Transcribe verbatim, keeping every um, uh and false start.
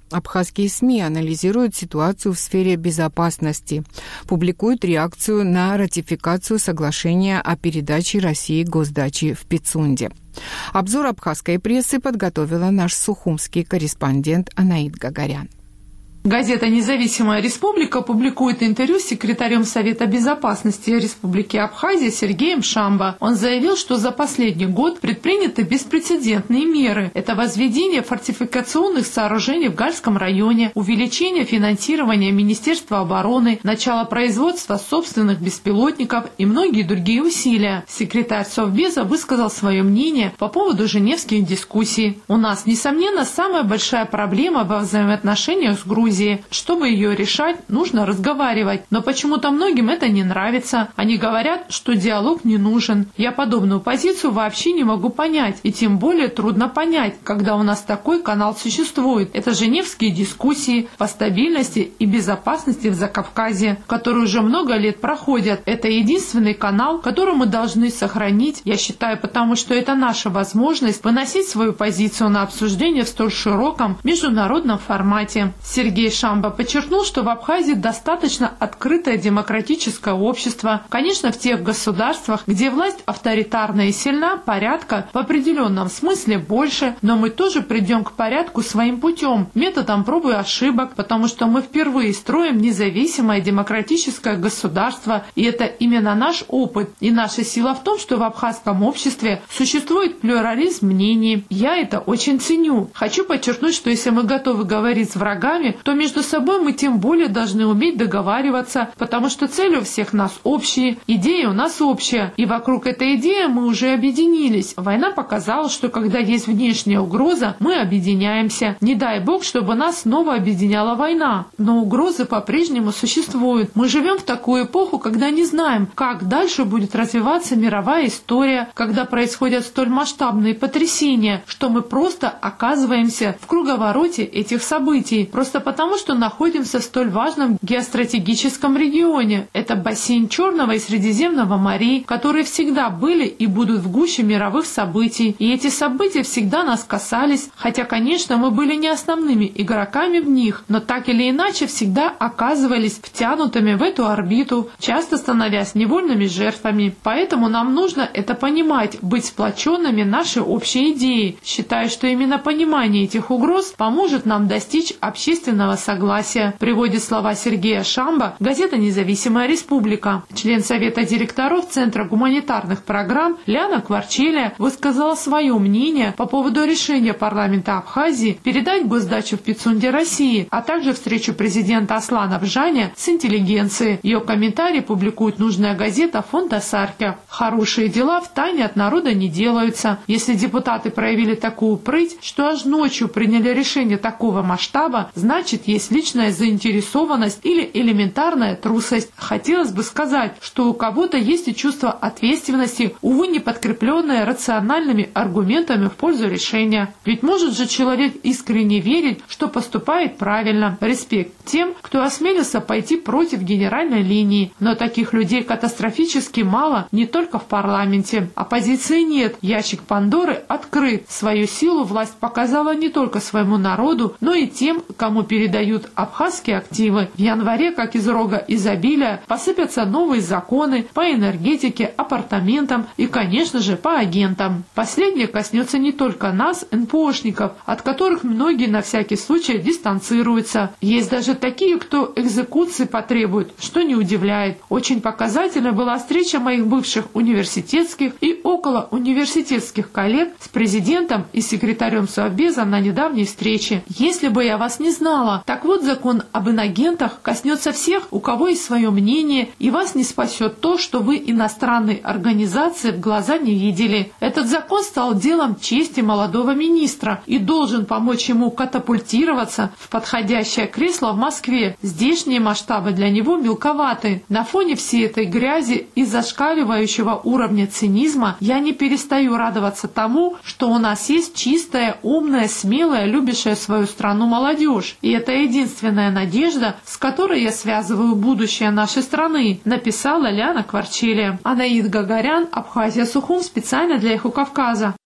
Абхазские СМИ анализируют ситуацию в сфере безопасности, публикуют реакцию на ратификацию соглашения о передаче России госдачи в Пицунде. Обзор абхазской прессы подготовила наш сухумский корреспондент Анаид Гагарян. Газета «Независимая республика» публикует интервью с секретарем Совета безопасности Республики Абхазия Сергеем Шамбо. Он заявил, что за последний год предприняты беспрецедентные меры. Это возведение фортификационных сооружений в Гальском районе, увеличение финансирования Министерства обороны, начало производства собственных беспилотников и многие другие усилия. Секретарь Совбеза высказал свое мнение по поводу женевских дискуссий. «У нас, несомненно, самая большая проблема во взаимоотношениях с Грузией. Чтобы ее решать, нужно разговаривать. Но почему-то многим это не нравится. Они говорят, что диалог не нужен. Я подобную позицию вообще не могу понять. И тем более трудно понять, когда у нас такой канал существует. Это женевские дискуссии по стабильности и безопасности в Закавказье, которые уже много лет проходят. Это единственный канал, который мы должны сохранить, я считаю, потому что это наша возможность выносить свою позицию на обсуждение в столь широком международном формате». Сергей Шамбо подчеркнул, что в Абхазии достаточно открытое демократическое общество. Конечно, в тех государствах, где власть авторитарная и сильна, порядка в определенном смысле больше, но мы тоже придем к порядку своим путем, методом проб и ошибок, потому что мы впервые строим независимое демократическое государство, и это именно наш опыт. И наша сила в том, что в абхазском обществе существует плюрализм мнений. Я это очень ценю. Хочу подчеркнуть, что если мы готовы говорить с врагами, то между собой мы тем более должны уметь договариваться, потому что цели у всех нас общие, идея у нас общая, и вокруг этой идеи мы уже объединились. Война показала, что когда есть внешняя угроза, мы объединяемся. Не дай бог, чтобы нас снова объединяла война. Но угрозы по-прежнему существуют. Мы живем в такую эпоху, когда не знаем, как дальше будет развиваться мировая история, когда происходят столь масштабные потрясения, что мы просто оказываемся в круговороте этих событий. Просто потому, что находимся в столь важном геостратегическом регионе. Это бассейн Черного и Средиземного морей, которые всегда были и будут в гуще мировых событий. И эти события всегда нас касались, хотя, конечно, мы были не основными игроками в них, но так или иначе всегда оказывались втянутыми в эту орбиту, часто становясь невольными жертвами. Поэтому нам нужно это понимать, быть сплоченными нашей общей идеей. Считаю, что именно понимание этих угроз поможет нам достичь общественного согласия, приводит слова Сергея Шамбо газета «Независимая республика». Член Совета директоров Центра гуманитарных программ Ляна Кварчелия высказала свое мнение по поводу решения парламента Абхазии передать госдачу в Пицунде России, а также встречу президента Аслана Бжаня с интеллигенцией. Ее комментарий публикует нужная газета «Фонда Саркя». Хорошие дела в тайне от народа не делаются. Если депутаты проявили такую прыть, что аж ночью приняли решение такого масштаба, значит, есть личная заинтересованность или элементарная трусость. Хотелось бы сказать, что у кого-то есть и чувство ответственности, увы, не подкрепленное рациональными аргументами в пользу решения. Ведь может же человек искренне верить, что поступает правильно. Респект тем, кто осмелился пойти против генеральной линии. Но таких людей катастрофически мало не только в парламенте. Оппозиции нет. Ящик Пандоры открыт. Свою силу власть показала не только своему народу, но и тем, кому передают абхазские активы. В январе, как из рога изобилия, посыпятся новые законы по энергетике, апартаментам и, конечно же, по агентам. Последнее коснется не только нас, эн пэ ошников, от которых многие на всякий случай дистанцируются. Есть даже такие, кто экзекуции потребует, что не удивляет. Очень показательной была встреча моих бывших университетских и около университетских коллег с президентом и секретарем Совбеза на недавней встрече. Если бы я вас не знала, так вот закон об инагентах коснется всех, у кого есть свое мнение, и вас не спасет то, что вы иностранной организации в глаза не видели. Этот закон стал делом чести молодого министра и должен помочь ему катапультироваться в подходящее кресло в Москве. Здешние масштабы для него мелковаты. На фоне всей этой грязи и зашкаливающего уровня цинизма я не перестаю радоваться тому, что у нас есть чистая, умная, смелая, любящая свою страну молодежь. И это единственная надежда, с которой я связываю будущее нашей страны, написала Ляна Кварчелия. Анаид Гагарян, Абхазия, Сухум, специально для Эхо Кавказа.